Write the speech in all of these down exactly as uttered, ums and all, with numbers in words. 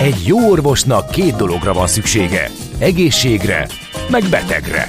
Egy jó orvosnak két dologra van szüksége. Egészségre, meg betegre.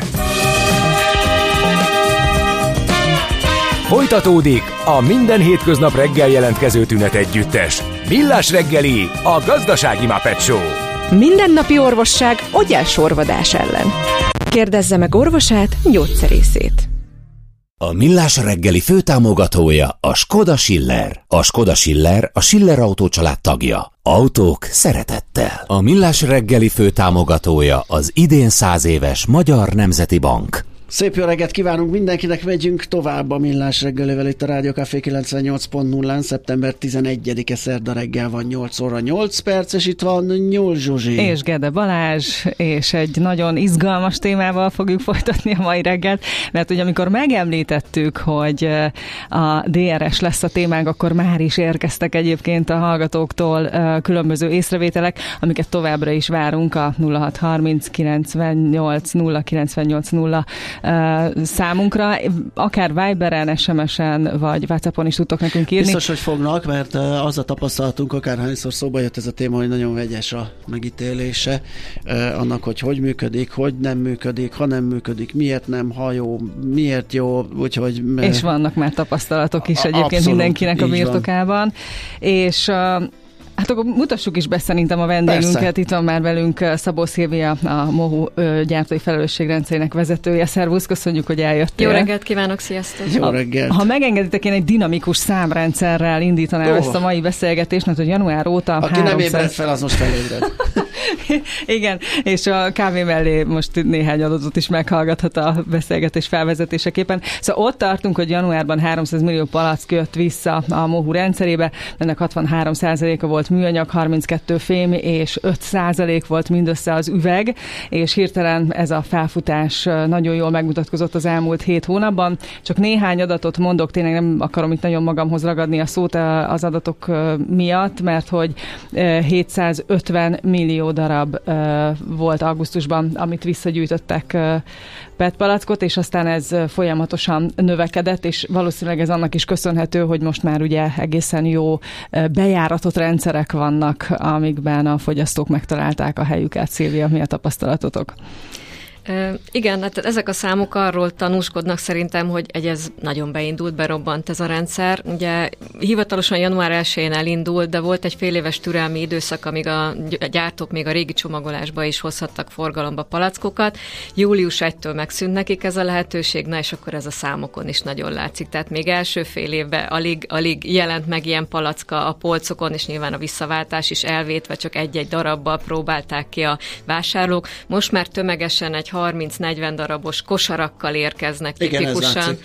Folytatódik a minden hétköznap reggel jelentkező tünet együttes. Millás reggeli, a gazdasági Muppet Show. Mindennapi orvosság ogyásorvadás ellen. Kérdezze meg orvosát, gyógyszerészét. A Millás reggeli főtámogatója a Skoda Schiller. A Skoda Schiller a Schiller Autó család tagja. Autók szeretettel. A Millás reggeli főtámogatója az idén száz éves Magyar Nemzeti Bank. Szép jó reggelt kívánunk mindenkinek, megyünk tovább a Millás reggelivel itt a Rádió Café kilencvennyolc pont nullán, szeptember tizenegyedike szerda reggel van, nyolc óra nyolc perc, és itt van Nyúl Zsuzsi. És Gede Balázs, és egy nagyon izgalmas témával fogjuk folytatni a mai reggelt, mert ugye amikor megemlítettük, hogy a dé er es lesz a témánk, akkor már is érkeztek egyébként a hallgatóktól különböző észrevételek, amiket továbbra is várunk a nulla hat harminc kilencvennyolc nulla kilencvennyolc nulla számunkra, akár Viberen, es em es-en, vagy WhatsAppon is tudtok nekünk írni. Biztos, hogy fognak, mert az a tapasztalatunk, akárhányszor szóba jött ez a téma, hogy nagyon vegyes a megítélése annak, hogy hogy működik, hogy nem működik, ha nem működik, miért nem, ha jó, miért jó, úgyhogy... És vannak már tapasztalatok is egyébként abszolút, mindenkinek a birtokában. Van. És hát akkor mutassuk is be szerintem a vendégünket. Persze. Itt van már velünk Szabó Szilvia, a MOHU gyártói felelősségrendszerének vezetője. Szervusz, köszönjük, hogy eljöttél. Jó reggelt kívánok, sziasztok! Jó reggelt! Ha megengeditek, én egy dinamikus számrendszerrel indítanám oh. ezt a mai beszélgetést, mert hogy január óta... Aki háromszáz... nem ébredt fel, az most felébred. Igen, és a kávé mellé most néhány adatot is meghallgathat a beszélgetés felvezetéseképpen. Szóval ott tartunk, hogy januárban háromszáz millió palack jött vissza a MOHU rendszerébe, ennek hatvanhárom százaléka volt műanyag, harminckettő fém, és öt százalék volt mindössze az üveg, és hirtelen ez a felfutás nagyon jól megmutatkozott az elmúlt hét hónapban. Csak néhány adatot mondok, tényleg nem akarom itt nagyon magamhoz ragadni a szót az adatok miatt, mert hogy hétszázötven millió darab volt augusztusban, amit visszagyűjtöttek pé é té palackot, és aztán ez folyamatosan növekedett, és valószínűleg ez annak is köszönhető, hogy most már ugye egészen jó bejáratott rendszerek vannak, amikben a fogyasztók megtalálták a helyüket. Szilvia, mi a tapasztalatotok? Igen, hát ezek a számok arról tanúskodnak szerintem, hogy egy ez nagyon beindult, berobbant ez a rendszer. Ugye hivatalosan január elsején elindult, de volt egy fél éves türelmi időszak, amíg a gyártók még a régi csomagolásba is hozhattak forgalomba palackokat. július elsejétől megszűnt nekik ez a lehetőség, na és akkor ez a számokon is nagyon látszik. Tehát még első fél évben alig, alig jelent meg ilyen palacka a polcokon, és nyilván a visszaváltás is elvétve csak egy-egy darabbal próbálták ki a vásárlók. Most már tömegesen egy harminc-negyven darabos kosarakkal érkeznek tipikusan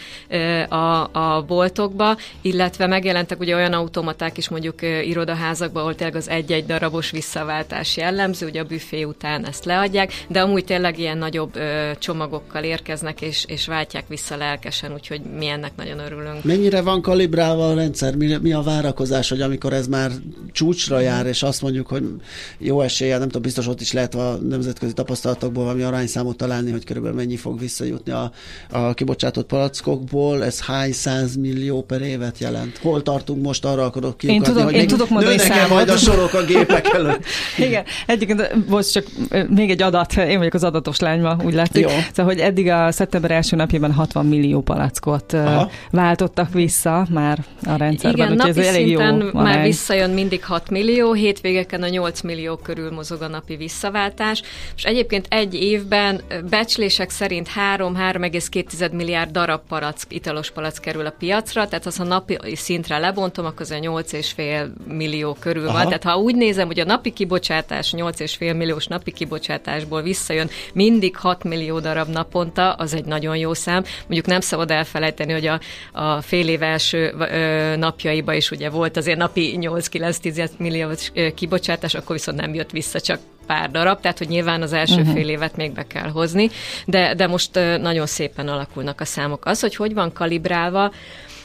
a, a boltokba, illetve megjelentek ugye olyan automaták is mondjuk irodaházakban, ahol tényleg az egy-egy darabos visszaváltás jellemző, ugye a büfé után ezt leadják, de amúgy tényleg ilyen nagyobb ö, csomagokkal érkeznek, és, és váltják vissza lelkesen, úgyhogy mi ennek nagyon örülünk. Mennyire van kalibrálva a rendszer? Mi, mi a várakozás, hogy amikor ez már csúcsra jár, és azt mondjuk, hogy jó eséllyel, nem tudom, biztos ott is lehet a nemzetközi tapasztalatokból valami arányszámot találni, hogy körülbelül mennyi fog visszajutni a, a kibocsátott palackokból, ez hány száz millió per évet jelent? Hol tartunk most, arra akarok kiukadni, én tudom, hogy én tudok mondani számot. majd a sorok a gépek előtt. Igen, egyébként volt csak még egy adat, én vagyok az adatos lány ma, úgy látszik. Szóval, hogy eddig a szeptember első napjában hatvan millió palackot Aha. váltottak vissza már a rendszerben. Igen, napi ez elég szinten jó már arány. visszajön mindig hat millió, hétvégeken a nyolc millió körül mozog a napi visszaváltás, és egyébként egy évben becslések szerint három-három egész két milliárd darab palack, italos palack kerül a piacra, tehát az, ha napi szintre lebontom, akkor az a nyolc egész öt millió körül Aha. van. Tehát ha úgy nézem, hogy a napi kibocsátás nyolc egész öt milliós napi kibocsátásból visszajön mindig hat millió darab naponta, az egy nagyon jó szám. Mondjuk nem szabad elfelejteni, hogy a, a fél év első ö, napjaiban is ugye volt azért napi nyolc-kilenc milliós kibocsátás, akkor viszont nem jött vissza csak pár darab, tehát hogy nyilván az első uh-huh. fél évet még be kell hozni, de, de most nagyon szépen alakulnak a számok. Az, hogy hogy van kalibrálva,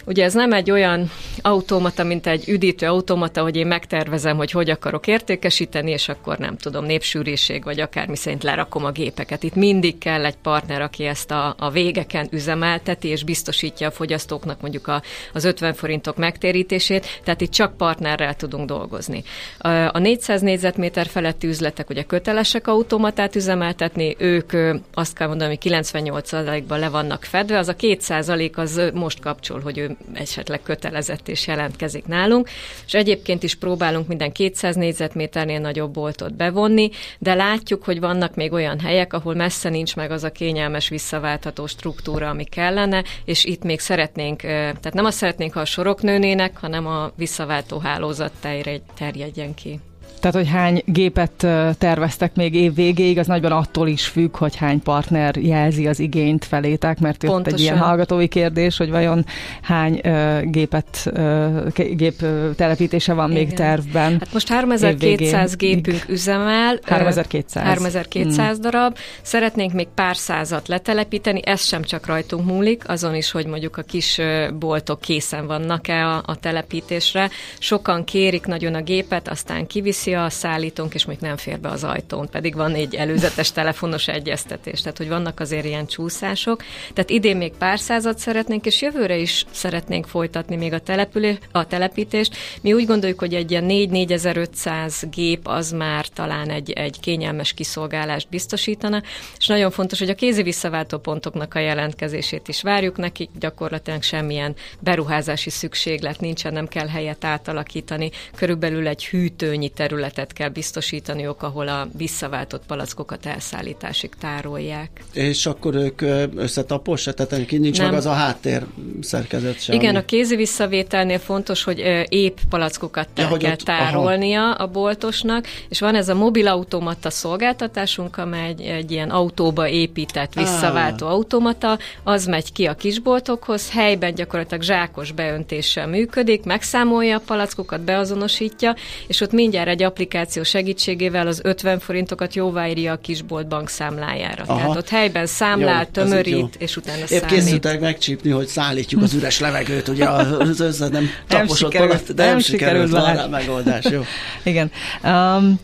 Ugye ez nem egy olyan automata, mint egy üdítő automata, hogy én megtervezem, hogy hogy akarok értékesíteni, és akkor nem tudom, népsűrűség, vagy akármi szerint lerakom a gépeket. Itt mindig kell egy partner, aki ezt a, a végeken üzemelteti, és biztosítja a fogyasztóknak mondjuk a, az ötven forintok megtérítését, tehát itt csak partnerrel tudunk dolgozni. A, a négyszáz négyzetméter feletti üzletek ugye kötelesek automatát üzemeltetni, ők azt kell mondani, hogy kilencvennyolc százalékban le vannak fedve, az a két százalék az most kapcsol, hogy ő esetleg kötelezett és jelentkezik nálunk, és egyébként is próbálunk minden kétszáz négyzetméternél nagyobb boltot bevonni, de látjuk, hogy vannak még olyan helyek, ahol messze nincs meg az a kényelmes visszaváltható struktúra, ami kellene, és itt még szeretnénk, tehát nem azt szeretnénk, ha a sorok nőnének, hanem a visszaváltó hálózat terjedjen ki. Tehát, hogy hány gépet terveztek még év végéig, az nagyban attól is függ, hogy hány partner jelzi az igényt felétek, mert jött Pontosan. Egy ilyen hallgatói kérdés, hogy vajon hány uh, gépet, uh, gép uh, telepítése van Igen. még tervben. Hát most háromezer-kétszáz gépünk üzemel. háromezer-kétszáz. háromezer-kétszáz mm. darab. Szeretnénk még pár százat letelepíteni, ez sem csak rajtunk múlik, azon is, hogy mondjuk a kis boltok készen vannak-e a, a telepítésre. Sokan kérik nagyon a gépet, aztán kiviszi a szállítónk, és még nem fér be az ajtón, pedig van egy előzetes telefonos egyeztetés, tehát hogy vannak azért ilyen csúszások. Tehát idén még pár százat szeretnénk, és jövőre is szeretnénk folytatni még a, település, a telepítést. Mi úgy gondoljuk, hogy egy ilyen négy-négyezer-ötszáz gép az már talán egy, egy kényelmes kiszolgálást biztosítana, és nagyon fontos, hogy a kézi visszaváltó pontoknak a jelentkezését is várjuk nekik, gyakorlatilag semmilyen beruházási szükséglet nincsen, nem kell helyet átalakítani, körülbelül egy hűtőnyi terület területet kell biztosítaniuk, ahol a visszaváltott palackokat elszállításig tárolják. És akkor ők összetaposra, tehát ki nincs Nem. meg az a háttér szerkezet sem. Igen, a kézi visszavételnél fontos, hogy épp palackokat ja, kell ott, tárolnia aha. a boltosnak, és van ez a mobil automata szolgáltatásunk, amely egy, egy ilyen autóba épített visszaváltó ah. automata, az megy ki a kisboltokhoz, helyben gyakorlatilag zsákos beöntéssel működik, megszámolja a palackokat, beazonosítja, és ott mindjárt egy applikáció segítségével az ötven forintokat jóváírja a kisbolt bankszámlájára. Aha. Tehát ott helyben számlál, jó, tömörít, és utána Épp számít. Épp készültek megcsípni, hogy szállítjuk az üres levegőt, ugye az össze nem taposott alatt, de nem, nem sikerült, van rá megoldás. Jó. Igen. Um,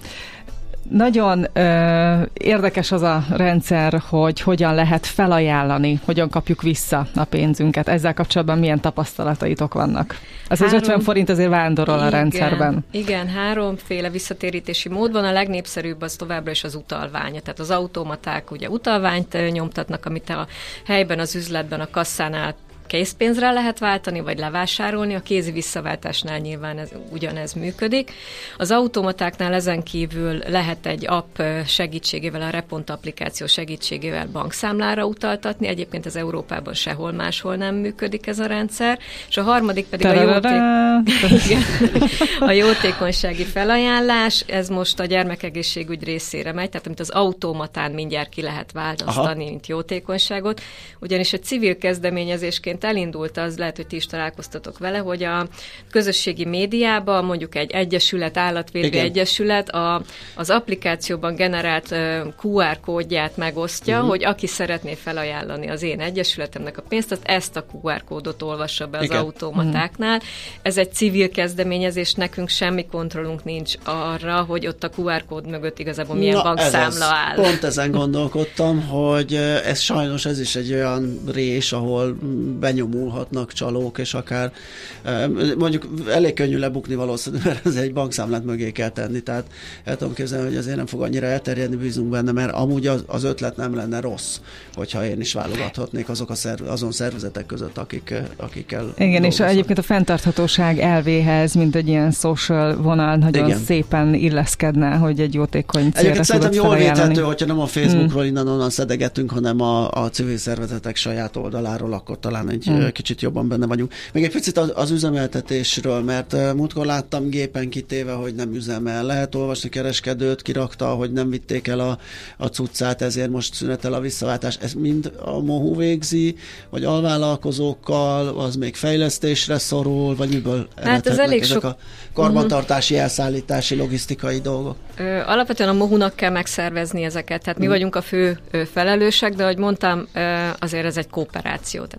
Nagyon ö, érdekes az a rendszer, hogy hogyan lehet felajánlani, hogyan kapjuk vissza a pénzünket. Ezzel kapcsolatban milyen tapasztalataitok vannak? Az három, az ötven forint azért vándorol igen, a rendszerben. Igen, háromféle visszatérítési mód van. A legnépszerűbb az továbbra is az utalványa. Tehát az automaták ugye utalványt nyomtatnak, amit a helyben, az üzletben, a kasszánál készpénzre lehet váltani, vagy levásárolni, a kézi visszaváltásnál nyilván ez, ugyanez működik. Az automatáknál ezen kívül lehet egy app segítségével, a Repont applikáció segítségével bankszámlára utaltatni, egyébként az Európában sehol máshol nem működik ez a rendszer, és a harmadik pedig a, jóték... a jótékonysági felajánlás, ez most a gyermekegészségügy részére megy, tehát amit az automatán mindjárt ki lehet választani, mint jótékonyságot, ugyanis egy civil kezdeményezésként elindult, az lehet, hogy ti is találkoztatok vele, hogy a közösségi médiában mondjuk egy egyesület, állatvédő Igen. egyesület a, az applikációban generált uh, kú er kódját megosztja, uh-huh. hogy aki szeretné felajánlani az én egyesületemnek a pénzt, az ezt a kú er kódot olvassa be az Igen. automatáknál. Uh-huh. Ez egy civil kezdeményezés, nekünk semmi kontrollunk nincs arra, hogy ott a kú er kód mögött igazából milyen Na, bankszámla áll. Pont ezen gondolkodtam, hogy ez sajnos ez is egy olyan rés, ahol benyomulhatnak csalók, és akár mondjuk elég könnyű lebukni valószínűleg, mert ez egy bankszámlát mögé kell tenni, tehát el tudom képzelni, hogy azért nem fog annyira elterjedni, bízunk benne, mert amúgy az, az ötlet nem lenne rossz, hogyha én is válogathatnék azok a szerv, azon szervezetek között, akik, akikkel Igen, dolgozom. És egyébként a fenntarthatóság elvéhez, mint egy ilyen social vonal nagyon Igen. szépen illeszkedne, hogy egy jótékony célra tudod felajánlani. Jól védhető, hogyha nem a Facebookról hmm. innen-onnan szedegetünk, hanem a, a civil szervezetek saját oldaláról, akkor talán egy hmm. kicsit jobban benne vagyunk. Még egy picit az, az üzemeltetésről, mert uh, múltkor láttam gépen kitéve, hogy nem üzemel. Lehet olvasni, kereskedőt kirakta, hogy nem vitték el a, a cuccát, ezért most szünetel a visszaváltás. Ez mind a MOHU végzi, vagy alvállalkozókkal, az még fejlesztésre szorul, vagy miből hát ez elég ezek sok... a karbantartási, elszállítási, logisztikai dolgok? Ö, alapvetően a MOHU-nak kell megszervezni ezeket, tehát mi hmm. vagyunk a fő ö, felelősek, de ahogy mondtam, ö, azért ez egy kooperáció. Tehát a logisztikai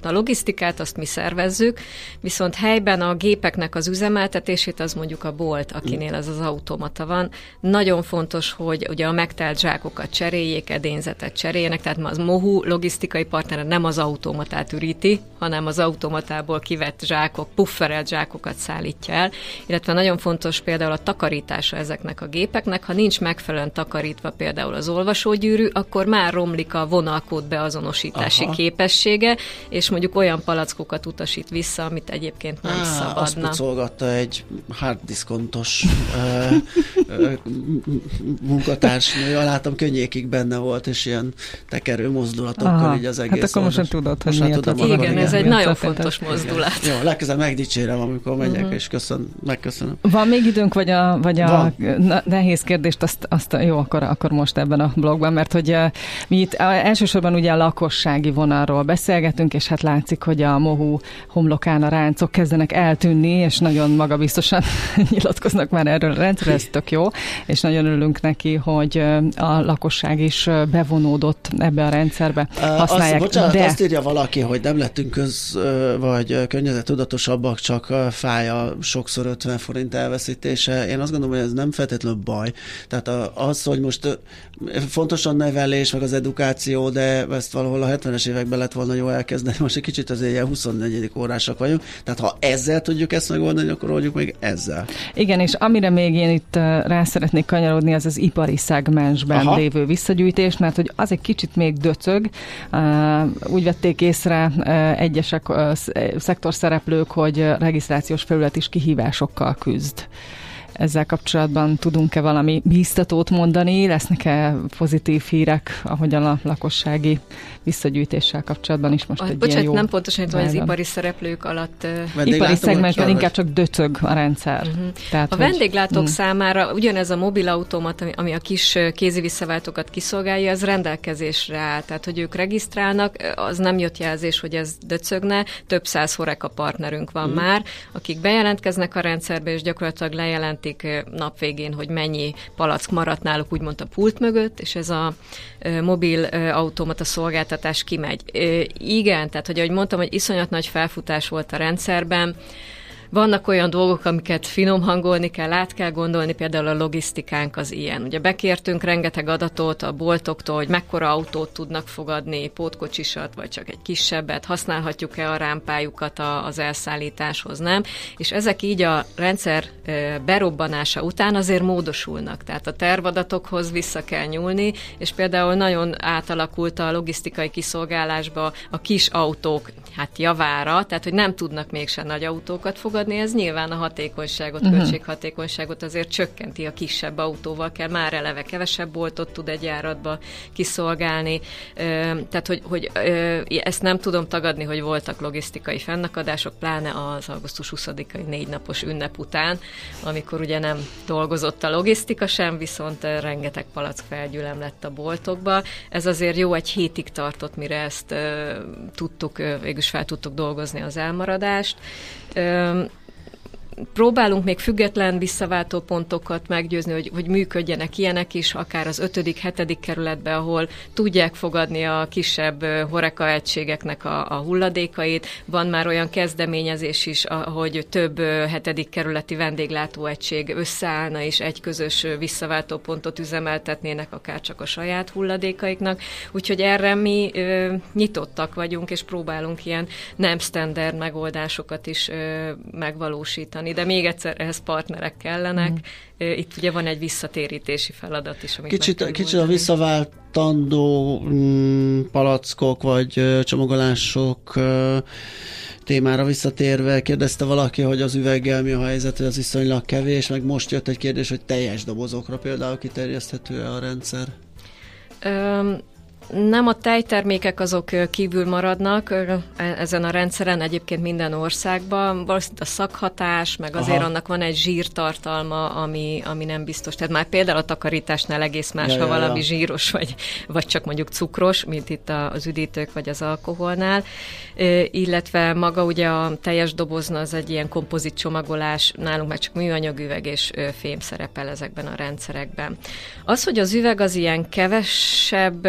logisztikát azt mi szervezzük, viszont helyben a gépeknek az üzemeltetését az mondjuk a bolt, akinél ez az automata van. Nagyon fontos, hogy ugye a megtelt zsákokat cseréljék, edényzetet cseréljenek, tehát az Mohu logisztikai partner nem az automatát üríti, hanem az automatából kivett zsákok, pufferelt zsákokat szállítja el, illetve nagyon fontos például a takarítása ezeknek a gépeknek. Ha nincs megfelelően takarítva például az olvasógyűrű, akkor már romlik a vonalkód beazonosítási Aha. képessége, és mondjuk olyan palackokat utasít vissza, amit egyébként nem Á, szabadna. Azt pucolgatta egy harddiszkontos munkatársnő, látom, könnyékig benne volt, és ilyen tekerő mozdulatokkal Aha. így az egész. Hát akkor most sem tudod, hogy miért tudom, igen, igen, ez egy nagyon fontos mozdulat. Jó, legközelebb megdicsérem, amikor megyek, uh-huh. és köszön, megköszönöm. Van még időnk, vagy a, vagy a nehéz kérdést, azt, azt jó, akkor, akkor most ebben a blogban, mert hogy uh, mi itt uh, elsősorban ugye a lakossági vonalról beszélgetünk, és hát látszik, hogy a Mohu homlokán a ráncok kezdenek eltűnni, és nagyon magabiztosan nyilatkoznak már erről a rendszerről, ez tök jó, és nagyon örülünk neki, hogy a lakosság is bevonódott ebbe a rendszerbe, használják. Azt, bocsánat, de... azt írja valaki, hogy nem lettünk köz, vagy környezettudatosabbak, csak fáj a sokszor ötven forint elveszítése. Én azt gondolom, hogy ez nem feltétlenül baj. Tehát az, hogy most fontos a nevelés, meg az edukáció, de ezt valahol a hetvenes években lett volna jó elkezdeni, most egy kicsit azért ilyen huszonnegyedik órásak vagyunk. Tehát ha ezzel tudjuk ezt megoldani, akkor oldjuk meg ezzel. Igen, és amire még én itt rá szeretnék kanyarodni, az az ipari szegmensben Aha. lévő visszagyűjtés, mert hogy az egy kicsit még döcög. Úgy vették észre egyesek szektorszereplők, hogy regisztrációs felület is kihívásokkal küzd. Ezzel kapcsolatban tudunk-e valami bíztatót mondani? Lesznek-e pozitív hírek, ahogyan a lakossági visszagyűjtéssel kapcsolatban is most a, egy bocsánat, ilyen jó... nem pontosan, hogy az ipari szereplők alatt... Ipari szegmensben inkább csak döcög a rendszer. Uh-huh. Tehát, a hogy, vendéglátók mm. számára ugyanez a mobilautomat, ami, ami a kis kézi visszaváltókat kiszolgálja, az rendelkezésre áll. Tehát, hogy ők regisztrálnak, az nem jött jelzés, hogy ez döcögne. Több száz Horeca partnerünk van uh-huh. már, akik bejelentkeznek a rendszerbe, és gyakorlatilag lejelentik nap végén, hogy mennyi palack maradt náluk úgymond a pult mögött, és ez a mobil automata szolgáltatás kimegy. Igen, tehát, hogy ahogy mondtam, hogy iszonyat nagy felfutás volt a rendszerben, vannak olyan dolgok, amiket finom hangolni kell, át kell gondolni, például a logisztikánk az ilyen. Ugye bekértünk rengeteg adatot a boltoktól, hogy mekkora autót tudnak fogadni, pótkocsisat, vagy csak egy kisebbet, használhatjuk-e a rámpájukat az elszállításhoz, nem? És ezek így a rendszer berobbanása után azért módosulnak. Tehát a tervadatokhoz vissza kell nyúlni, és például nagyon átalakult a logisztikai kiszolgálásba a kis autók hát javára, tehát hogy nem tudnak mégsem nagy autókat fogadni, ez nyilván a hatékonyságot, uh-huh. költséghatékonyságot azért csökkenti, a kisebb autóval kell, már eleve kevesebb boltot tud egy járatba kiszolgálni. Tehát, hogy, hogy ezt nem tudom tagadni, hogy voltak logisztikai fennakadások, pláne az augusztus huszadikai négy napos ünnep után, amikor ugye nem dolgozott a logisztika sem, viszont rengeteg palack felgyülem lett a boltokba. Ez azért jó, egy hétig tartott, mire ezt tudtuk, végülis fel tudtuk dolgozni az elmaradást. Próbálunk még független visszaváltó pontokat meggyőzni, hogy, hogy működjenek ilyenek is, akár az ötödik, hetedik kerületben, ahol tudják fogadni a kisebb Horeca egységeknek a, a hulladékait. Van már olyan kezdeményezés is, hogy több hetedik kerületi vendéglátóegység összeállna, és egy közös visszaváltó pontot üzemeltetnének, akár csak a saját hulladékaiknak. Úgyhogy erre mi ö, nyitottak vagyunk, és próbálunk ilyen nem standard megoldásokat is ö, megvalósítani. De még egyszer ehhez partnerek kellenek. Mm. Itt ugye van egy visszatérítési feladat is, amit Kicsit, kicsit a visszaváltandó mm, palackok vagy ö, csomagolások ö, témára visszatérve kérdezte valaki, hogy az üveggel mi a helyzet, hogy az viszonylag kevés, meg most jött egy kérdés, hogy teljes dobozokra például kiterjeszthető-e a rendszer? Um, Nem, a tejtermékek azok kívül maradnak ezen a rendszeren, egyébként minden országban. Valószínűleg a szakhatás, meg azért Aha. annak van egy zsírtartalma, ami, ami nem biztos. Tehát már például a takarításnál egész más, ja, ha ja, valami ja. zsíros, vagy, vagy csak mondjuk cukros, mint itt az üdítők, vagy az alkoholnál. Illetve maga ugye a teljes dobozna az egy ilyen kompozit csomagolás, nálunk már csak műanyag üveg és fém szerepel ezekben a rendszerekben. Az, hogy az üveg az ilyen kevesebb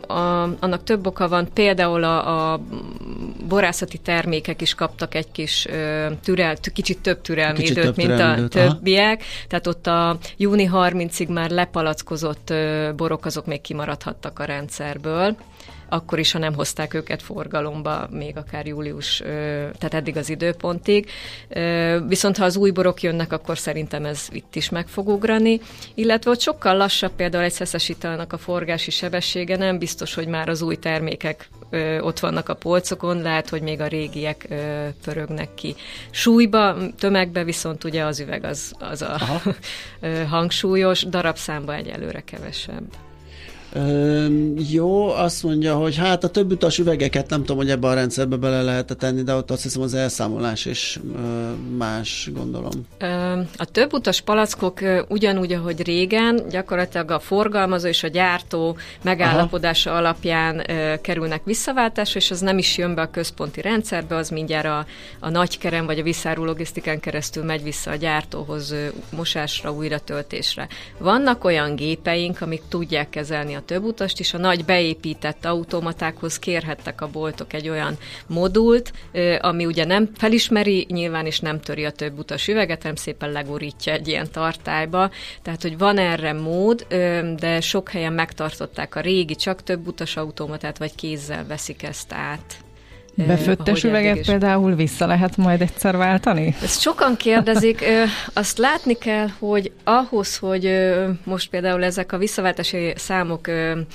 a, annak több oka van, például a, a borászati termékek is kaptak egy kis türel, kicsit több türelmi kicsit időt, több mint türelmi a időt. többiek, aha. Tehát ott a júni harmincadikáig már lepalackozott borok, azok még kimaradhattak a rendszerből, akkor is, ha nem hozták őket forgalomba, még akár július, tehát eddig az időpontig. Viszont ha az új borok jönnek, akkor szerintem ez itt is meg fog ugrani. Illetve ott sokkal lassabb például egy szeszes italnak a forgási sebessége, nem biztos, hogy már az új termékek ott vannak a polcokon, lehet, hogy még a régiek pörögnek ki. Súlyba, tömegbe viszont ugye az üveg az, az a hangsúlyos, darabszámba egyelőre kevesebb. Ö, jó, azt mondja, hogy hát a több utas üvegeket nem tudom, hogy ebbe a rendszerbe bele lehet tenni, de ott azt hiszem az elszámolás is ö, más, gondolom. Ö, a több utas palackok ö, ugyanúgy, ahogy régen, gyakorlatilag a forgalmazó és a gyártó megállapodása Aha. alapján ö, kerülnek visszaváltásra, és az nem is jön be a központi rendszerbe, az mindjárt a, a nagykerem vagy a visszáró logisztikán keresztül megy vissza a gyártóhoz ö, mosásra, újratöltésre. Vannak olyan gépeink, amik tudják kezelni a több utast is, a nagy beépített automatákhoz kérhettek a boltok egy olyan modult, ami ugye nem felismeri nyilván, és nem töri a több utas üveget, hanem szépen legurítja egy ilyen tartályba. Tehát, hogy van erre mód, de sok helyen megtartották a régi, csak több utas automatát, vagy kézzel veszik ezt át. Befőttes üveget például vissza lehet majd egyszer váltani? Ezt sokan kérdezik. Azt látni kell, hogy ahhoz, hogy most például ezek a visszaváltási számok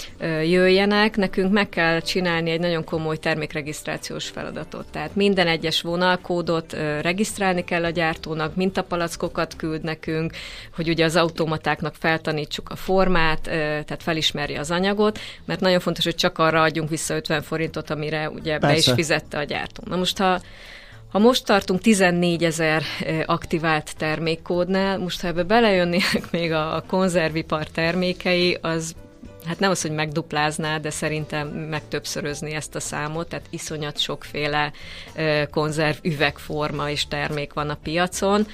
jöjjenek, nekünk meg kell csinálni egy nagyon komoly termékregisztrációs feladatot. Tehát minden egyes vonalkódot regisztrálni kell a gyártónak, mintapalackokat küld nekünk, hogy ugye az automatáknak feltanítsuk a formát, tehát felismerje az anyagot, mert nagyon fontos, hogy csak arra adjunk vissza ötven forintot, amire ugye Persze. be is fizette a gyártó. Na most, ha, ha most tartunk tizennégyezer aktivált termékkódnál, most ha ebbe belejönnének még a, a konzervipar termékei, az hát nem az, hogy megduplázná, de szerintem megtöbbszörözni ezt a számot, tehát iszonyat sokféle konzerv üvegforma és termék van a piacon.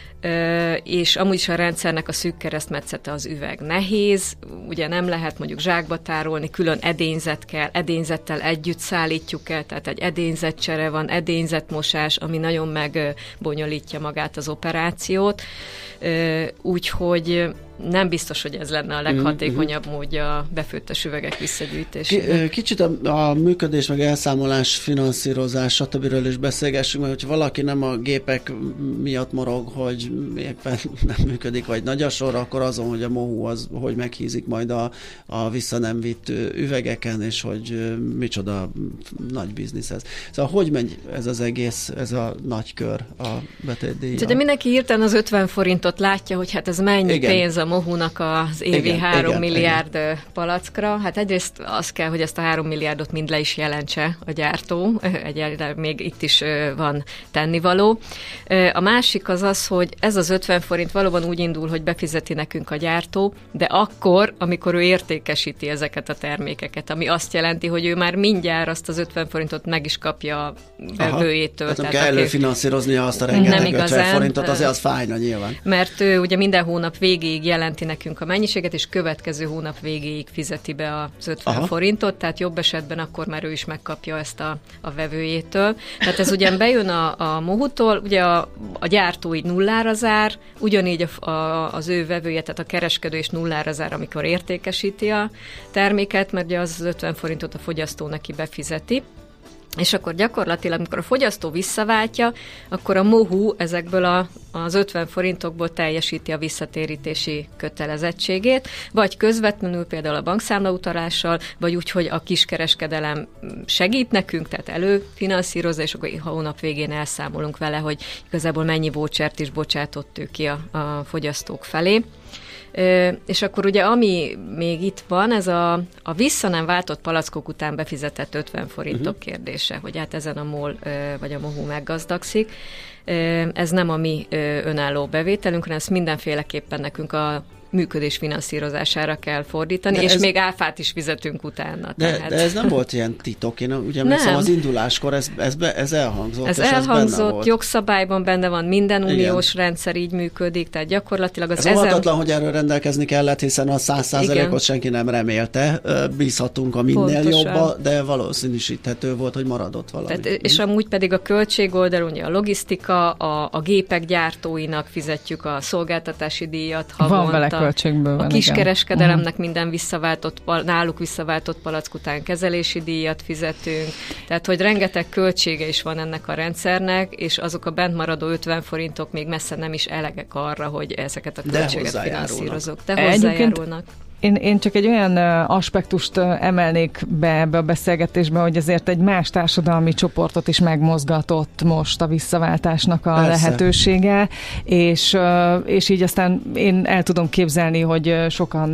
Uh, és amúgy is a rendszernek a szűk keresztmetszete az üveg nehéz, ugye nem lehet mondjuk zsákba tárolni, külön edényzet kell, edényzettel együtt szállítjuk el, tehát egy edényzetcsere van, edényzetmosás, ami nagyon megbonyolítja magát az operációt, uh, úgyhogy nem biztos, hogy ez lenne a leghatékonyabb mm-hmm. módja a befőttes üvegek visszagyűjtésének. Kicsit a, a működés, meg elszámolás, finanszírozás, stb. Is beszélgessünk, mert hogyha valaki nem a gépek miatt morog, hogy éppen nem működik, vagy nagy a sor, akkor azon, hogy a mohú az, hogy meghízik majd a, a vissza nem vitt üvegeken, és hogy micsoda nagy biznisz ez. Szóval hogy megy ez az egész, ez a nagy kör a betétdíjjal? De mindenki hirtelen az ötven forintot látja, hogy hát ez mennyi Igen. pénz a mohúnak az évi igen, három igen, milliárd igen. palackra. Hát egyrészt az kell, hogy ezt a három milliárdot mind le is jelentse a gyártó. Egyelőre még itt is van tennivaló. A másik az az, hogy ez az ötven forint valóban úgy indul, hogy befizeti nekünk a gyártó, de akkor, amikor ő értékesíti ezeket a termékeket, ami azt jelenti, hogy ő már mindjárt azt az ötven forintot meg is kapja a vevőjétől. Tehát nem kell előfinanszíroznia azt a rengeteg ötven forintot, azért az fájna nyilván. Mert ő ugye minden hónap végéig jelenti nekünk a mennyiséget, és következő hónap végéig fizeti be az ötven Aha. forintot, tehát jobb esetben akkor már ő is megkapja ezt a, a vevőjétől. Tehát ez ugyan bejön a, a mohútól, ugye a, a gyártó így nullára zár, ugyanígy a, a, az ő vevője, tehát a kereskedő is nullára zár, amikor értékesíti a terméket, mert ugye az, az ötven forintot a fogyasztó neki befizeti. És akkor gyakorlatilag, amikor a fogyasztó visszaváltja, akkor a mohú ezekből a, az ötven forintokból teljesíti a visszatérítési kötelezettségét, vagy közvetlenül például a bankszámlautalással, vagy úgy, hogy a kiskereskedelem segít nekünk, tehát előfinanszírozza, és akkor a hónap végén elszámolunk vele, hogy igazából mennyi vouchert is bocsátott ő ki a, a fogyasztók felé. Ö, és akkor ugye ami még itt van, ez a, a vissza nem váltott palackok után befizetett ötven forintok uh-huh. kérdése, hogy hát ezen a MOL ö, vagy a mohú meggazdagszik. Ö, ez nem a mi ö, önálló bevételünk, hanem ezt mindenféleképpen nekünk a működés finanszírozására kell fordítani, de és ez... még áfát is fizetünk utána. De, tehát. de ez nem volt ilyen titok. Én ugye emlékszem, az induláskor ez, ez, be, ez elhangzott. Ez és elhangzott, ez benne jogszabályban benne van, minden uniós Igen. rendszer így működik, tehát gyakorlatilag az ez ezen... óhatatlan, hogy erről rendelkezni kellett, hiszen a száz százalékot senki nem remélte. Bízhatunk a minél jobba, de valószínűsíthető volt, hogy maradott valami. Tehát, és amúgy pedig a költségoldalon, ugye a logisztika, a, a gépek gyártóinak fizetjük a szolgáltatási díjat havonta. Van vele költségből. A kiskereskedelemnek uh-huh. minden visszaváltott, náluk visszaváltott palack után kezelési díjat fizetünk. Tehát, hogy rengeteg költsége is van ennek a rendszernek, és azok a bent maradó ötven forintok még messze nem is elegek arra, hogy ezeket a költséget finanszírozok. De hozzájárulnak. Én, én csak egy olyan aspektust emelnék be ebbe a beszélgetésbe, hogy azért egy más társadalmi csoportot is megmozgatott most a visszaváltásnak a Persze. lehetősége, és, és így aztán én el tudom képzelni, hogy sokan,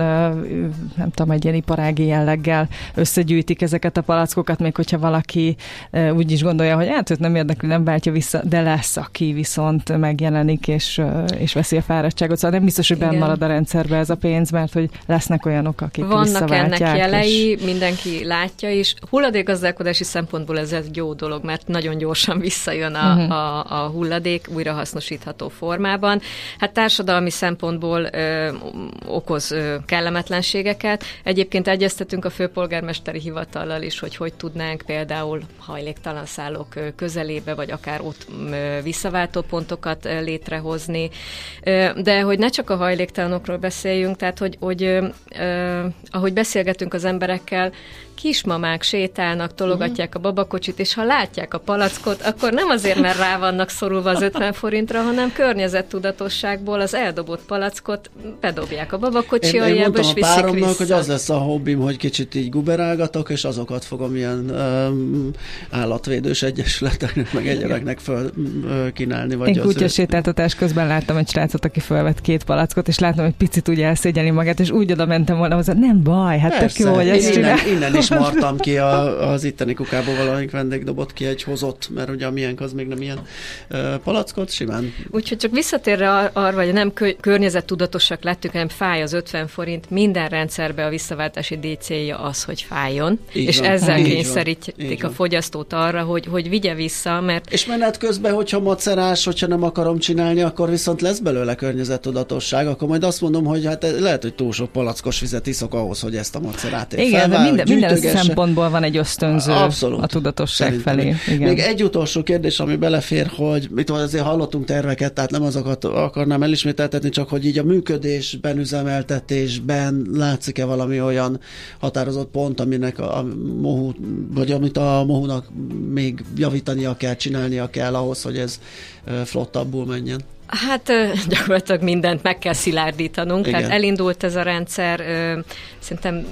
nem tudom, egy ilyen iparági jelleggel összegyűjtik ezeket a palackokat, még hogyha valaki úgy is gondolja, hogy hát őt nem érdekli, nem váltja vissza, de lesz, aki viszont megjelenik, és, és veszi a fáradtságot. Szóval nem biztos, hogy benn marad a rendszerbe ez a pénz, mert hogy lesznek olyanok, akik Vannak ennek jelei, és... mindenki látja is. Hulladékgazdálkodási szempontból ez egy jó dolog, mert nagyon gyorsan visszajön a, uh-huh. a, a hulladék újrahasznosítható formában. Hát társadalmi szempontból ö, okoz ö, kellemetlenségeket. Egyébként egyeztetünk a főpolgármesteri hivatallal is, hogy hogy tudnánk például hajléktalan szállók közelébe, vagy akár ott ö, visszaváltó pontokat ö, létrehozni. Ö, de hogy ne csak a hajléktalanokról beszéljünk, tehát hogy, hogy Uh, ahogy beszélgetünk az emberekkel, kismamák sétálnak, tologatják a babakocsit, és ha látják a palackot, akkor nem azért, mert rá vannak szorulva az ötven forintra, hanem környezettudatosságból az eldobott palackot bedobják a babakocsi aljába, és viszik vissza. Én mondtam a páromnak, hogy az lesz a hobbim, hogy kicsit így guberálgatok, és azokat fogom ilyen um, állatvédős egyesületeknek, meg egyebeknek föl uh, kínálni. Vagy Én kutyasétáltatás közben láttam egy srácot, aki fölvett két palackot, és láttam, hogy picit úgy elszégyeli magát, és úgy oda mentem volna hozzá, nem baj, hát tök jó, hogy ezt csinál. Innen, innen is martam ki a, az itteni kukából, valamelyik vendég dobott ki egy hozott, mert ugye a miénk az még nem ilyen uh, palackot, simán. Úgyhogy csak visszatérve ar- arra, hogy nem kö- környezettudatosak lettünk, hanem fáj az ötven forint, minden rendszerbe a visszaváltási díj célja az, hogy fájjon, így és van. Ezzel így kényszerítik van. A fogyasztót arra, hogy, hogy vigye vissza, mert... És menet közben, hogyha macerás, hogyha nem akarom csinálni, akkor viszont lesz belőle környezettudatosság, akkor majd azt mondom, hogy hát lehet, hogy túl sok palackos vizet iszok ahhoz, hogy ezt a macerát ér. Igen, felvál, minden, minden szempontból van egy ösztönző Abszolút. A tudatosság Szerintem. Felé. Igen. Még egy utolsó kérdés, ami belefér, hogy mit azért hallottunk terveket, tehát nem azokat akarnám elismételtetni, csak hogy így a működésben, üzemeltetésben látszik-e valami olyan határozott pont, aminek a, a mohu, vagy amit a mohunak még javítania kell, csinálnia kell ahhoz, hogy ez flottabbul menjen? Hát gyakorlatilag mindent meg kell szilárdítanunk, igen. Tehát elindult ez a rendszer, szerintem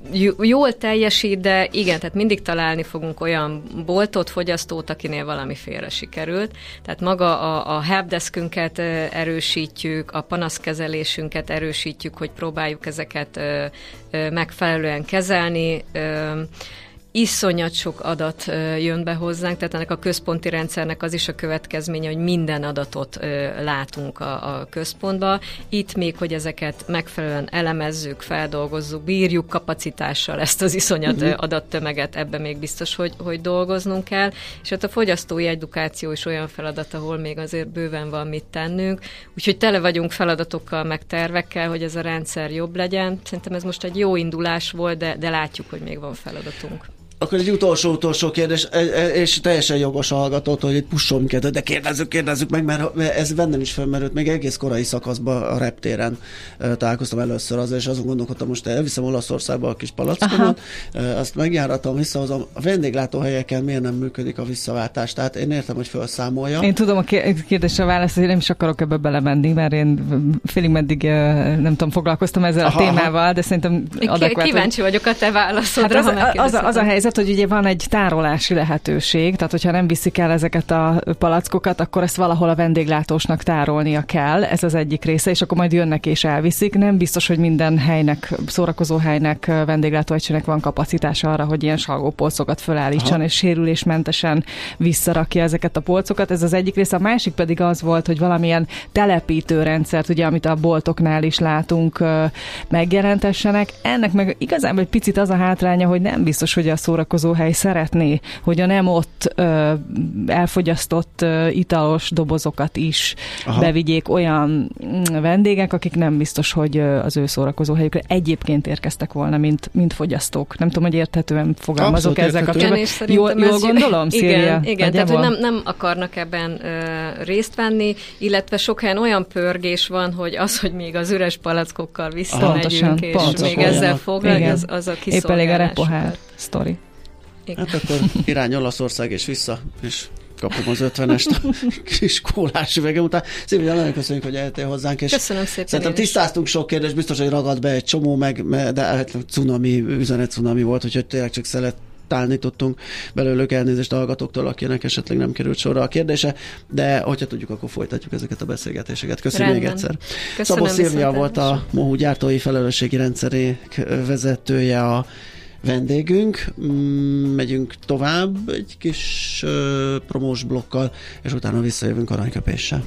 jól teljesít, de igen, tehát mindig találni fogunk olyan boltot, fogyasztót, akinél valami félre sikerült. Tehát maga a, a helpdeskünket erősítjük, a panaszkezelésünket erősítjük, hogy próbáljuk ezeket megfelelően kezelni. Iszonyat sok adat jön be hozzánk, tehát ennek a központi rendszernek az is a következménye, hogy minden adatot látunk a, a központba. Itt még, hogy ezeket megfelelően elemezzük, feldolgozzuk, bírjuk kapacitással ezt az iszonyat uh-huh. adattömeget, ebben még biztos, hogy, hogy dolgoznunk kell. És hát a fogyasztói edukáció is olyan feladat, ahol még azért bőven van mit tennünk. Úgyhogy tele vagyunk feladatokkal, meg tervekkel, hogy ez a rendszer jobb legyen. Szerintem ez most egy jó indulás volt, de, de látjuk, hogy még van feladatunk. Akkor egy utolsó-utolsó kérdés, és teljesen jogos a hallgatótól, hogy itt pusson minket, de kérdezzük, kérdezzük meg, mert ez bennem is felmerült, még egész korai szakaszban a reptéren találkoztam először azzal, és azon gondolkodtam, most elviszem Olaszországba a kis palackomat, azt megjáratom, visszahozom. A vendéglátóhelyeken miért nem működik a visszaváltás? Tehát én értem, hogy felszámolja. Én tudom a kérdésre választ, hogy nem is akarok ebbe belemenni, mert én félig meddig nem tudom, foglalkoztam ezzel aha, a témával, de szerintem adekvát. Kíváncsi vagyok a te válaszodra, hát az, az, az, az a helyzet, helyzet, hogy ugye van egy tárolási lehetőség, tehát hogyha nem viszik el ezeket a palackokat, akkor ezt valahol a vendéglátósnak tárolnia kell, ez az egyik része, és akkor majd jönnek és elviszik. Nem biztos, hogy minden helynek, szórakozó helynek, vendéglátóegységnek van kapacitása arra, hogy ilyen salgópolcokat fölállítson, aha, és sérülésmentesen visszarakja ezeket a polcokat. Ez az egyik része. A másik pedig az volt, hogy valamilyen telepítőrendszert, ugye, amit a boltoknál is látunk, megjelentessenek. Ennek meg igazából egy picit az a hátránya, hogy nem biztos, hogy a szórakozóhely szeretné, hogy a nem ott ö, elfogyasztott ö, italos dobozokat is, aha, bevigyék olyan vendégek, akik nem biztos, hogy az ő szórakozóhelyükre egyébként érkeztek volna, mint, mint fogyasztók. Nem tudom, hogy érthetően fogalmazok ezzel kapcsolatban. Jól, jól gondolom, Szilvia? Igen, igen, tehát hogy nem, nem akarnak ebben ö, részt venni, illetve sok helyen olyan pörgés van, hogy az, hogy még az üres palackokkal visszamegyünk, és pontosan, még ezzel foglalkozik, az, az a kiszolgálás. Épp elég a repohár sztori. Hát akkor irány Olaszország és vissza, és kapom az ötvenest a kis kólás üvegem után. Szilvia, nagyon köszönjük, hogy eljöttél hozzánk, és köszönöm szépen. Szerintem tisztáztunk sok kérdést, biztos, hogy ragad be egy csomó, meg, de hát cunami, üzenet cunami volt, úgyhogy tényleg csak szelettálni tudtunk belőlük, elnézést a hallgatóktól, akinek esetleg nem került sorra a kérdése, de hogyha tudjuk, akkor folytatjuk ezeket a beszélgetéseket. Köszönöm még egyszer. Szabó Szilvia volt a Mohu gyártói felelősségi rendszerék vezetője, a vendégünk. Megyünk tovább egy kis uh, promós blokkal, és utána visszajövünk aranyköpéssel.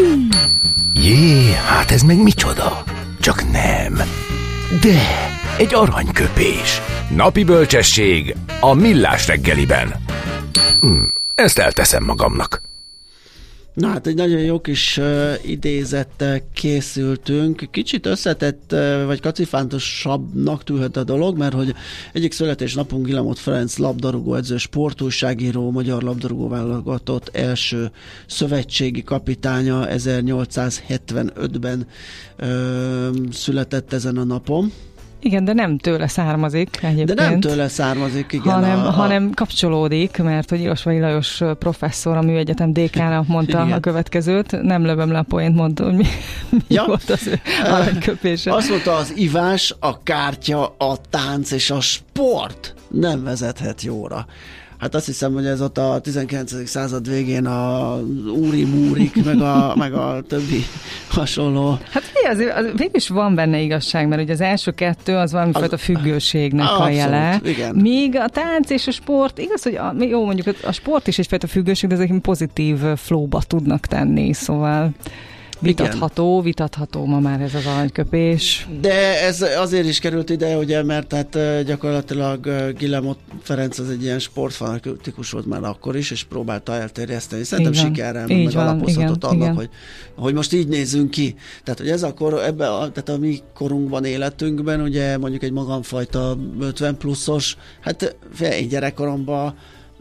Jé, hát ez meg micsoda? Csak nem. De egy aranyköpés. Napi bölcsesség a Millás reggeliben. Hm, ezt elteszem magamnak. Na hát egy nagyon jó kis uh, idézettel készültünk. Kicsit összetett, uh, vagy kacifántosabbnak tűnhet a dolog, mert hogy egyik születésnapunk Guillemot Ferenc labdarúgó edző, sportújságíró, magyar labdarúgó válogatott első szövetségi kapitánya ezernyolcszázhetvenötben uh, született ezen a napon. Igen, de nem tőle származik egyébként. De nem tőle származik, igen. Hanem, a, a... hanem kapcsolódik, mert hogy Ilosvai Lajos professzor, a Műegyetem dékána mondta igen. a következőt, nem lövöm le a poént, mondta, hogy mi, mi ja. volt az ő aranyköpése. Azt mondta, az ivás, a kártya, a tánc és a sport nem vezethet jóra. Hát azt hiszem, hogy ez ott a tizenkilencedik század végén a úri múrik, meg a, meg a többi hasonló. Hát azért az, végülis van benne igazság, mert ugye az első kettő az valamifajta függőségnek a, a jele. Igen. Míg a tánc és a sport, igaz, hogy a, jó, mondjuk a sport is egyfajta függőség, de ezek pozitív flowba tudnak tenni, szóval... Vitatható, igen. vitatható ma már ez az aranyköpés. De ez azért is került ide, ugye, mert hát gyakorlatilag Guillemot Ferenc az egy ilyen sportfanatikus volt már akkor is, és próbálta elterjeszteni. Szerintem sikerrel meg van, alapozhatott igen, annak, igen. Hogy, hogy most így nézzünk ki. Tehát, hogy ez a kor, ebbe a, tehát a mi korunkban, életünkben, ugye mondjuk egy magamfajta ötven pluszos, hát én gyerekkoromban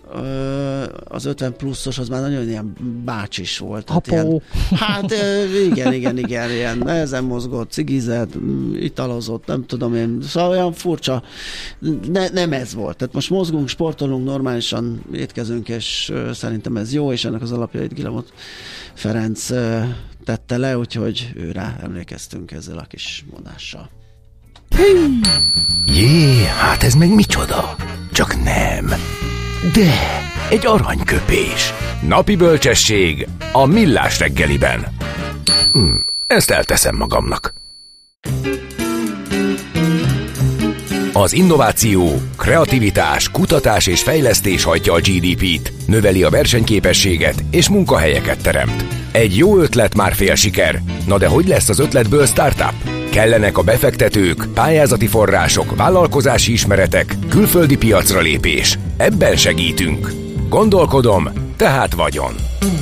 az ötven pluszos az már nagyon ilyen bácsis volt. Hát, ilyen, hát igen, igen, igen, ilyen nehezen mozgott, cigizett, italozott, nem tudom én, szóval olyan furcsa, ne, nem ez volt. Tehát most mozgunk, sportolunk, normálisan étkezünk, és szerintem ez jó, és ennek az alapjait Guillemot Ferenc tette le, úgyhogy őrá emlékeztünk ezzel a kis mondással. Jé, hát ez meg micsoda? Csak nem. De egy aranyköpés. Napi bölcsesség a Millás reggeliben. Hm, ezt elteszem magamnak. Az innováció, kreativitás, kutatás és fejlesztés hajtja a gé dé pét, növeli a versenyképességet és munkahelyeket teremt. Egy jó ötlet már fél siker. Na de hogy lesz az ötletből startup? Kellenek a befektetők, pályázati források, vállalkozási ismeretek, külföldi piacra lépés. Ebben segítünk. Gondolkodom, tehát vagyon.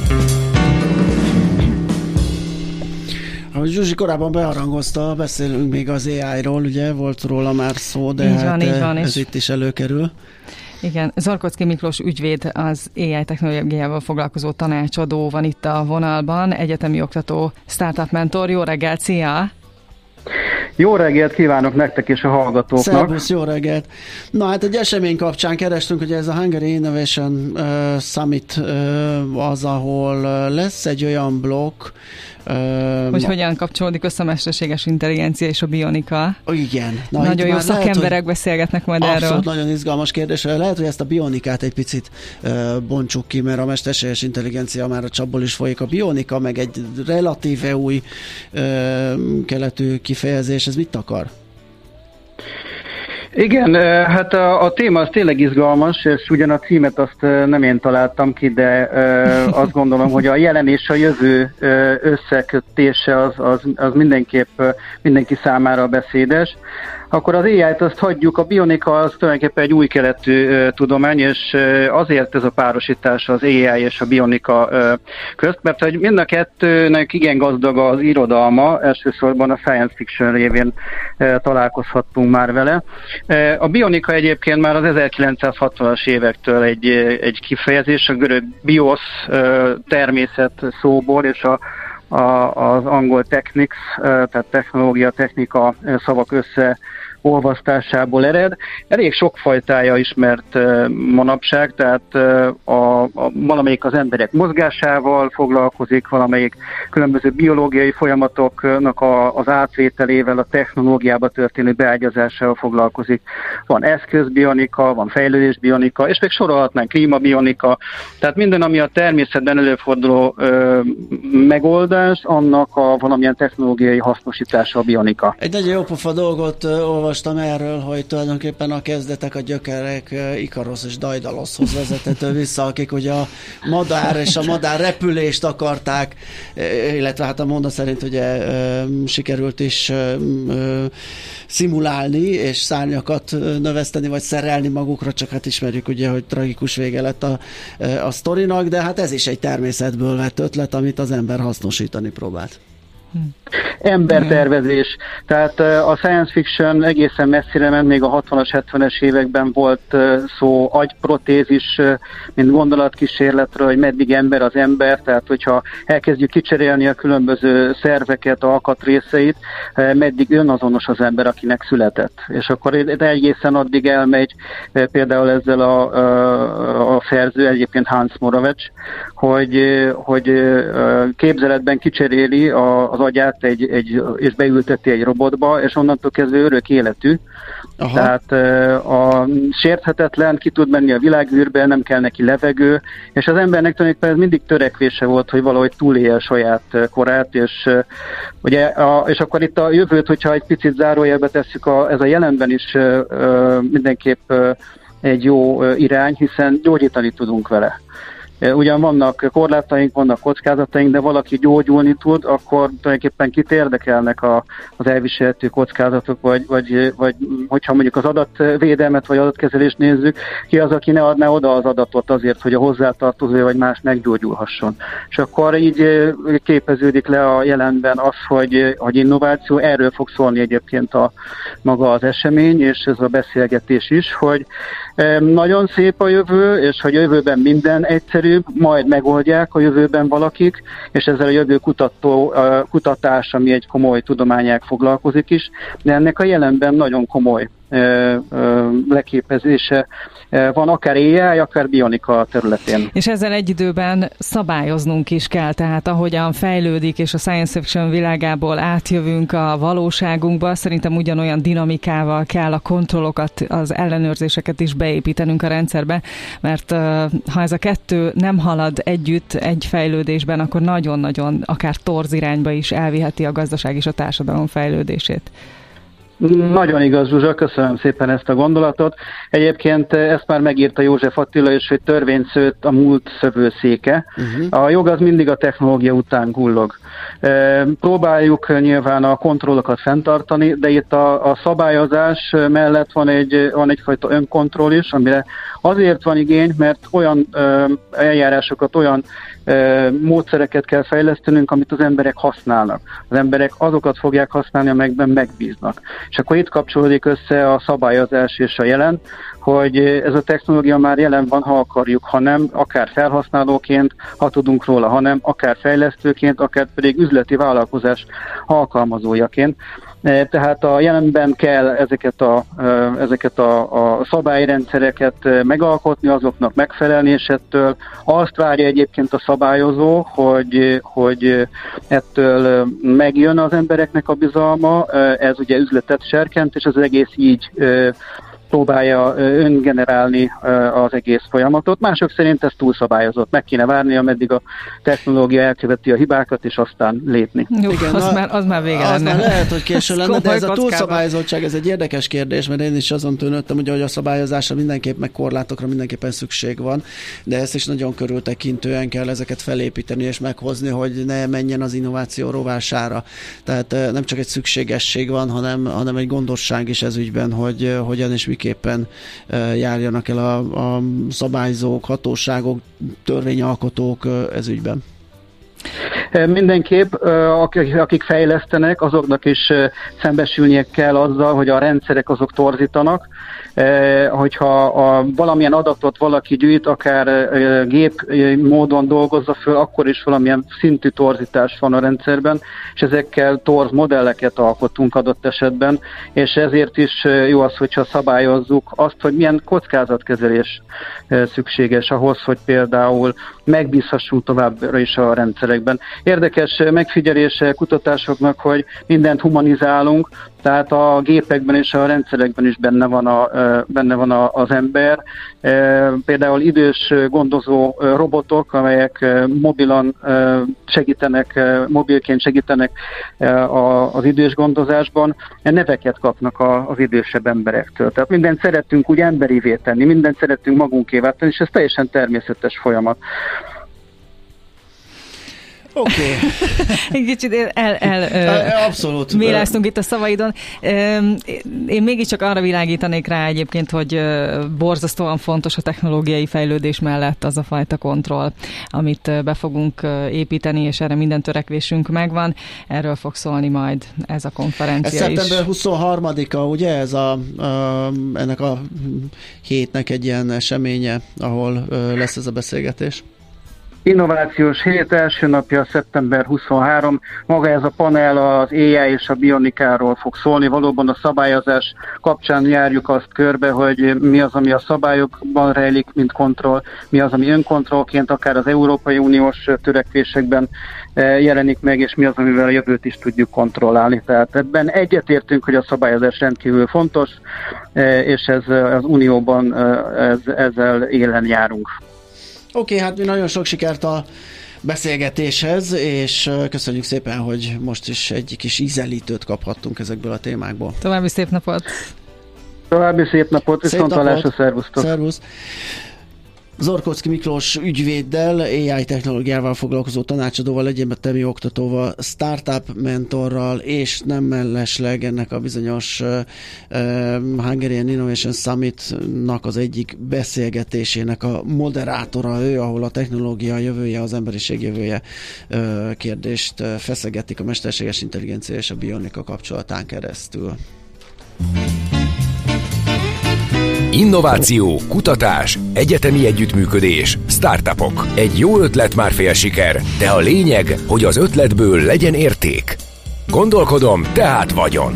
Ahogy Zsuzsi korábban beharangozta, beszélünk még az á i-ról, ugye volt róla már szó, de így hát van, így van, ez itt is előkerül. Igen, Zarkocki Miklós ügyvéd, az á i technológiával foglalkozó tanácsadó van itt a vonalban, egyetemi oktató, startup mentor. Jó reggelt, szia! Jó reggelt kívánok nektek és a hallgatóknak. Szervusz, jó reggelt. Na hát egy esemény kapcsán kerestünk, hogy ez a Hungary Innovation uh, Summit uh, az, ahol uh, lesz egy olyan blokk, Uh, hogy hogyan kapcsolódik össze a mesterséges intelligencia és a bionika. Igen. Na, nagyon jó szakemberek lehet, beszélgetnek majd abszolút, erről. Nagyon izgalmas kérdés. Lehet, hogy ezt a bionikát egy picit uh, bontsuk ki, mert a mesterséges intelligencia már a csapból is folyik. A bionika meg egy relatíve új uh, keletű kifejezés. Ez mit akar? Igen, hát a, a téma az tényleg izgalmas, és ugyan a címet azt nem én találtam ki, de azt gondolom, hogy a jelen és a jövő összekötése az, az, az mindenképp mindenki számára beszédes. Akkor az á í-t azt hagyjuk, a bionika az tulajdonképpen egy új keletű uh, tudomány, és uh, azért ez a párosítás az á í és a bionika uh, közt, mert hogy mind a kettőnek igen gazdag az irodalma, elsősorban a science fiction révén uh, találkozhattunk már vele. Uh, a bionika egyébként már az ezerkilencszázhatvanas évektől egy, egy kifejezés, a görög bios uh, természet szóból, és a A, az angol technics, tehát technológia, technika szavak összeolvasztásából ered. Elég sok fajtája ismert manapság, tehát a, a, valamelyik az emberek mozgásával foglalkozik, valamelyik különböző biológiai folyamatoknak a, az átvételével, a technológiába történő beágyazásával foglalkozik. Van eszközbionika, van fejlődésbionika, és még sorolhatnánk klímabionika, tehát minden, ami a természetben előforduló ö, megoldás, annak a valamilyen technológiai hasznosítása a bionika. Egy nagyon jó pofa dolgot uh, olvastam erről, hogy tulajdonképpen a kezdetek, a gyökerek uh, Ikarosz és Daidaloszhoz vezethető vissza, akik ugye a madár és a madár repülést akarták, illetve hát a mondat szerint ugye uh, sikerült is uh, uh, szimulálni, és szárnyakat növeszteni, vagy szerelni magukra, csak hát ismerjük ugye, hogy tragikus vége lett a, a sztorinak, de hát ez is egy természetből vett ötlet, amit az ember hasznosítani próbált. Embertervezés. Tehát a science fiction egészen messzire ment, még a hatvanas, hetvenes években volt szó agyprotézis, mint gondolatkísérletről, hogy meddig ember az ember, tehát hogyha elkezdjük kicserélni a különböző szerveket, alkatrészeit, meddig önazonos az ember, akinek született. És akkor egészen addig elmegy például ezzel a, a, a szerző, egyébként Hans Moravec, hogy, hogy képzeletben kicseréli a, az agyát egy, egy, és beülteti egy robotba, és onnantól kezdve örök életű. Aha. Tehát a sérthetetlen, ki tud menni a világűrbe, nem kell neki levegő, és az embernek tulajdonképpen ez mindig törekvése volt, hogy valahogy túlélje a saját korát, és, ugye, a, és akkor itt a jövőt, hogyha egy picit zárójelbe tesszük, a, ez a jelenben is mindenképp egy jó irány, hiszen gyógyítani tudunk vele. Ugyan vannak korlátaink, vannak kockázataink, de valaki gyógyulni tud, akkor tulajdonképpen kit érdekelnek a, az elviselhető kockázatok, vagy, vagy, vagy hogyha mondjuk az adatvédelmet vagy adatkezelést nézzük, ki az, aki ne adná oda az adatot azért, hogy a hozzátartozó vagy más meggyógyulhasson. És akkor így képeződik le a jelenben az, hogy, hogy innováció, erről fog szólni egyébként a maga az esemény, és ez a beszélgetés is, hogy nagyon szép a jövő, és hogy a jövőben minden egyszerűbb, majd megoldják a jövőben valakik, és ezzel a jövő kutató, kutatás, ami egy komoly tudományág foglalkozik is, de ennek a jelenben nagyon komoly ö, ö, leképezése van, akár á í, akár bionika területén. És ezzel egy időben szabályoznunk is kell, tehát ahogyan fejlődik, és a science fiction világából átjövünk a valóságunkba, szerintem ugyanolyan dinamikával kell a kontrollokat, az ellenőrzéseket is beépítenünk a rendszerbe, mert ha ez a kettő nem halad együtt egy fejlődésben, akkor nagyon-nagyon akár torz irányba is elviheti a gazdaság és a társadalom fejlődését. Nagyon igaz, Zsuzsa, köszönöm szépen ezt a gondolatot. Egyébként ezt már megírta József Attila is, hogy törvényszőtt a múlt szövőszéke. Uh-huh. A jog az mindig a technológia után gullog. Próbáljuk nyilván a kontrollokat fenntartani, de itt a, a szabályozás mellett van, egy, van egyfajta önkontroll is, amire azért van igény, mert olyan ö, eljárásokat, olyan ö, módszereket kell fejlesztenünk, amit az emberek használnak. Az emberek azokat fogják használni, amelyekben megbíznak. És akkor itt kapcsolódik össze a szabályozás és a jelen, hogy ez a technológia már jelen van, ha akarjuk, ha nem, akár felhasználóként, ha tudunk róla, ha nem, akár fejlesztőként, akár pedig üzleti vállalkozás alkalmazójaként. Tehát a jelenben kell ezeket a, ezeket a, a szabályrendszereket megalkotni, azoknak megfelelni, és ettől azt várja egyébként a szabályozó, hogy, hogy ettől megjön az embereknek a bizalma, ez ugye üzletet serkent, és az egész így próbálja öngenerálni az egész folyamatot. Mások szerint ez túlszabályozott. Meg kéne várni, ameddig a technológia elköveti a hibákat, és aztán lépni. Jó, igen, az, a, már, az már vége az lenne. Már lehet, hogy késő lenne, de ez a túlszabályozottság, ez egy érdekes kérdés, mert én is azon tűnődtem, hogy a szabályozásra mindenképp, meg korlátokra mindenképpen szükség van, de ezt is nagyon körültekintően kell ezeket felépíteni és meghozni, hogy ne menjen az innováció rovására. Tehát nem csak egy szükségesség van, hanem, hanem egy gondosság is ez ügyben, hogy hogyan és képpen járjanak el a, a szabályzók, hatóságok, törvényalkotók ez ügyben. Mindenképp, akik fejlesztenek, azoknak is szembesülnie kell azzal, hogy a rendszerek azok torzítanak, hogyha a valamilyen adatot valaki gyűjt, akár gép módon dolgozza föl, akkor is valamilyen szintű torzítás van a rendszerben, és ezekkel torz modelleket alkotunk adott esetben, és ezért is jó az, hogyha szabályozzuk azt, hogy milyen kockázatkezelés szükséges ahhoz, hogy például megbízhassunk továbbra is a rendszerekben. Érdekes megfigyelése kutatásoknak, hogy mindent humanizálunk, tehát a gépekben és a rendszerekben is benne van, a, benne van a, az ember. Például idős gondozó robotok, amelyek mobilan segítenek, mobilként segítenek az idős gondozásban, neveket kapnak az idősebb emberektől. Tehát mindent szeretünk úgy emberivé tenni, mindent szeretünk magunkévá tenni, és ez teljesen természetes folyamat. Oké. Okay. Kicsit el, el, el abszolút méláztunk itt a szavaidon. Én mégiscsak arra világítanék rá egyébként, hogy borzasztóan fontos a technológiai fejlődés mellett az a fajta kontroll, amit be fogunk építeni, és erre minden törekvésünk megvan. Erről fog szólni majd ez a konferencia ez is. szeptember huszonharmadika, ugye? Ez a, a, ennek a hétnek egy ilyen eseménye, ahol lesz ez a beszélgetés. Innovációs hét első napja szeptember huszonharmadika. Maga ez a panel az á i és a bionikáról fog szólni. Valóban a szabályozás kapcsán járjuk azt körbe, hogy mi az, ami a szabályokban rejlik, mint kontroll, mi az, ami önkontrollként akár az Európai Uniós törekvésekben jelenik meg, és mi az, amivel a jövőt is tudjuk kontrollálni. Tehát ebben egyetértünk, hogy a szabályozás rendkívül fontos, és ez az Unióban ez, ezzel élen járunk. Oké, okay, hát mi nagyon sok sikert a beszélgetéshez, és köszönjük szépen, hogy most is egy kis ízelítőt kaphattunk ezekből a témákból. További szép napot! További szép napot, viszontlátásra, szervusztok! Szervusz! Zorkocki Miklós ügyvéddel, á i technológiával foglalkozó tanácsadóval, egyetemi oktatóval, startup mentorral, és nem mellesleg ennek a bizonyos uh, Hungarian Innovation Summit-nak az egyik beszélgetésének a moderátora ő, ahol a technológia jövője, az emberiség jövője uh, kérdést uh, feszegetik a mesterséges intelligencia és a bionika kapcsolatán keresztül. Innováció, kutatás, egyetemi együttműködés, startupok. Egy jó ötlet már fél siker, de a lényeg, hogy az ötletből legyen érték. Gondolkodom, tehát vagyon.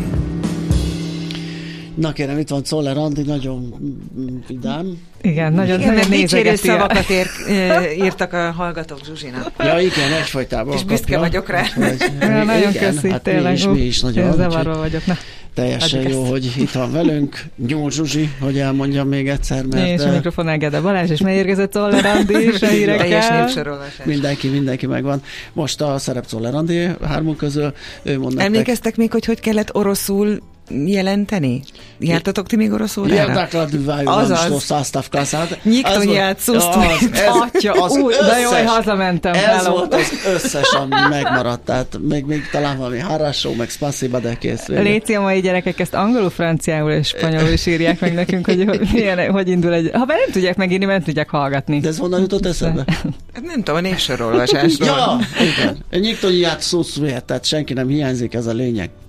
Na kérem, itt van Czoller Andi, nagyon vidám. Igen, nagyon, igen, nagyon dicsérő szavakat ér, írtak a hallgatók Zsuzsinak. Ja, igen, egyfajtában. És büszke vagyok rá. Hogy, ja, nagyon köszi, hát tényleg. Mi is, mi is nagyon. Zavarva vagyok. Na. Teljesen jó, ezt. Hogy itt van velünk. Nyúl Zsuzsi, hogy elmondjam még egyszer. Mert és a mikrofonnál Gede Balázs, és megérkezett Czoller Andi, és a hírekkel. Mindenki, mindenki megvan. Most a szerep Czoller Andi hármunk közül. Ő mond nektek. Emlékeztek még, hogy hogy kellett oroszul jelenteni? Jártatok ti még orosz órára? Érdekladűvájú, azaz. Szásztávkászát. Nyiktonját, szusztúját. Atya, új, de jó, hogy hazamentem. Ez hello. volt az összes, ami megmaradt. Tehát még, még talán valami harasó, meg spasiba, de kész. Léci, a mai gyerekek ezt angolul, franciául és spanyolul is írják meg nekünk, hogy, hogy, milyen, hogy indul egy... Ha nem tudják megírni, mert nem tudják hallgatni. De ez honnan jutott eszembe? Nem tudom, a névsorolvasásról. Ja, igen. Nyiktonját, szusztúját, tehát senki nem hiányzik, ez a lényeg.